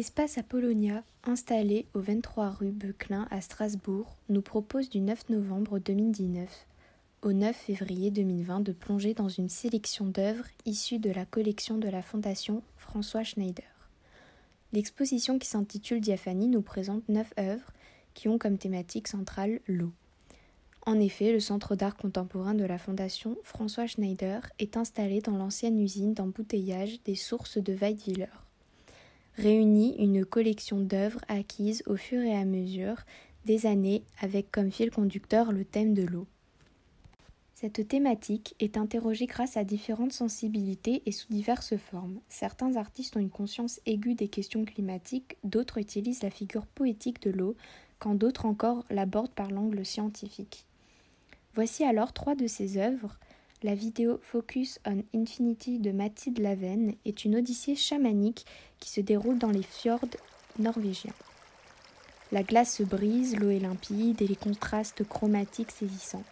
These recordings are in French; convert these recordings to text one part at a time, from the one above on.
L'espace Apollonia, installé au 23 rue Beuclin à Strasbourg, nous propose du 9 novembre 2019 au 9 février 2020 de plonger dans une sélection d'œuvres issues de la collection de la Fondation François Schneider. L'exposition qui s'intitule Diaphanie nous présente 9 œuvres qui ont comme thématique centrale l'eau. En effet, le Centre d'art contemporain de la Fondation François Schneider est installé dans l'ancienne usine d'embouteillage des sources de Weidwiller. Réunit une collection d'œuvres acquises au fur et à mesure des années avec comme fil conducteur le thème de l'eau. Cette thématique est interrogée grâce à différentes sensibilités et sous diverses formes. Certains artistes ont une conscience aiguë des questions climatiques, d'autres utilisent la figure poétique de l'eau, quand d'autres encore l'abordent par l'angle scientifique. Voici alors 3 de ces œuvres. La vidéo Focus on Infinity de Mathilde Lavenne est une odyssée chamanique qui se déroule dans les fjords norvégiens. La glace se brise, l'eau est limpide et les contrastes chromatiques saisissants.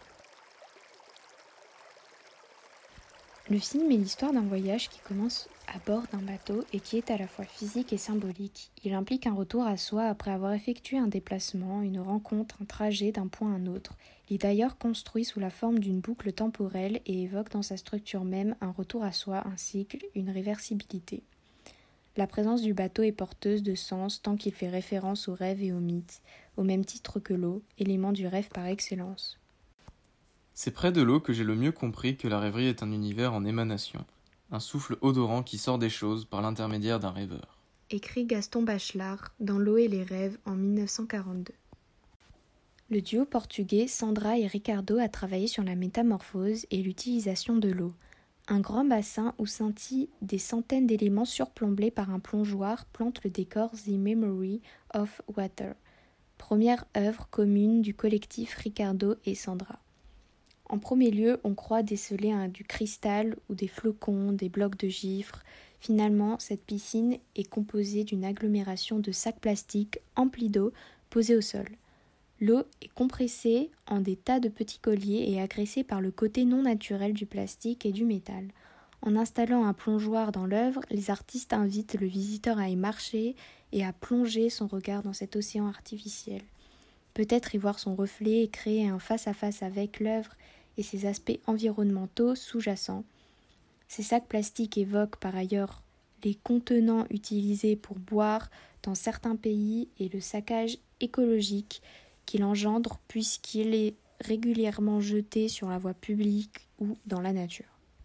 Le film est l'histoire d'un voyage qui commence à bord d'un bateau et qui est à la fois physique et symbolique. Il implique un retour à soi après avoir effectué un déplacement, une rencontre, un trajet d'un point à un autre. Il est d'ailleurs construit sous la forme d'une boucle temporelle et évoque dans sa structure même un retour à soi, un cycle, une réversibilité. La présence du bateau est porteuse de sens tant qu'il fait référence aux rêves et aux mythes, au même titre que l'eau, élément du rêve par excellence. C'est près de l'eau que j'ai le mieux compris que la rêverie est un univers en émanation, un souffle odorant qui sort des choses par l'intermédiaire d'un rêveur. Écrit Gaston Bachelard dans L'eau et les rêves en 1942. Le duo portugais Sandra et Ricardo a travaillé sur la métamorphose et l'utilisation de l'eau. Un grand bassin où scintillent des centaines d'éléments surplombés par un plongeoir plante le décor The Memory of Water, première œuvre commune du collectif Ricardo et Sandra. En premier lieu, on croit déceler du cristal ou des flocons, des blocs de givre. Finalement, cette piscine est composée d'une agglomération de sacs plastiques emplis d'eau posés au sol. L'eau est compressée en des tas de petits colliers et agressée par le côté non naturel du plastique et du métal. En installant un plongeoir dans l'œuvre, les artistes invitent le visiteur à y marcher et à plonger son regard dans cet océan artificiel. Peut-être y voir son reflet et créer un face-à-face avec l'œuvre et ses aspects environnementaux sous-jacents. Ces sacs plastiques évoquent par ailleurs les contenants utilisés pour boire dans certains pays et le saccage écologique qu'il engendre puisqu'il est régulièrement jeté sur la voie publique ou dans la nature.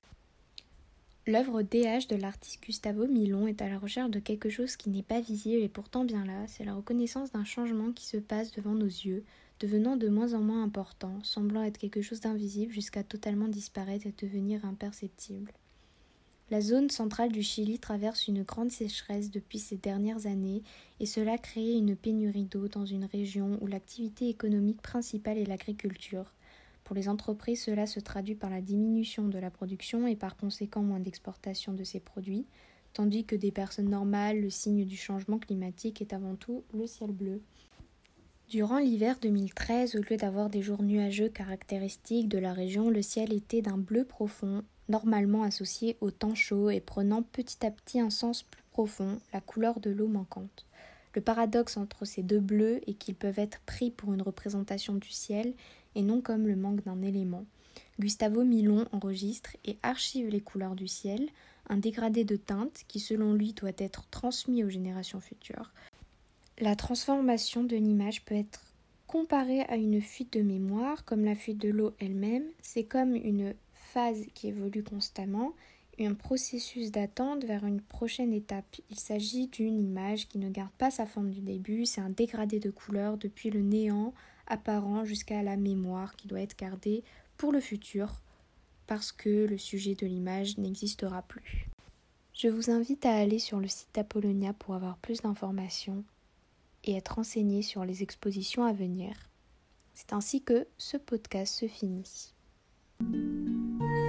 L'œuvre DH de l'artiste Gustavo Milon est à la recherche de quelque chose qui n'est pas visible et pourtant bien là. C'est la reconnaissance d'un changement qui se passe devant nos yeux, devenant de moins en moins important, semblant être quelque chose d'invisible jusqu'à totalement disparaître et devenir imperceptible. La zone centrale du Chili traverse une grande sécheresse depuis ces dernières années et cela crée une pénurie d'eau dans une région où l'activité économique principale est l'agriculture. Pour les entreprises, cela se traduit par la diminution de la production et par conséquent moins d'exportation de ces produits, tandis que des personnes normales, le signe du changement climatique est avant tout le ciel bleu. Durant l'hiver 2013, au lieu d'avoir des jours nuageux caractéristiques de la région, le ciel était d'un bleu profond, normalement associé au temps chaud et prenant petit à petit un sens plus profond, la couleur de l'eau manquante. Le paradoxe entre ces deux bleus est qu'ils peuvent être pris pour une représentation du ciel et non comme le manque d'un élément. Gustavo Milon enregistre et archive les couleurs du ciel, un dégradé de teinte qui selon lui doit être transmis aux générations futures. La transformation de l'image peut être comparée à une fuite de mémoire, comme la fuite de l'eau elle-même. C'est comme une phase qui évolue constamment, un processus d'attente vers une prochaine étape. Il s'agit d'une image qui ne garde pas sa forme du début, c'est un dégradé de couleurs depuis le néant apparent jusqu'à la mémoire qui doit être gardée pour le futur, parce que le sujet de l'image n'existera plus. Je vous invite à aller sur le site d'Apollonia pour avoir plus d'informations et être renseigné sur les expositions à venir. C'est ainsi que ce podcast se finit.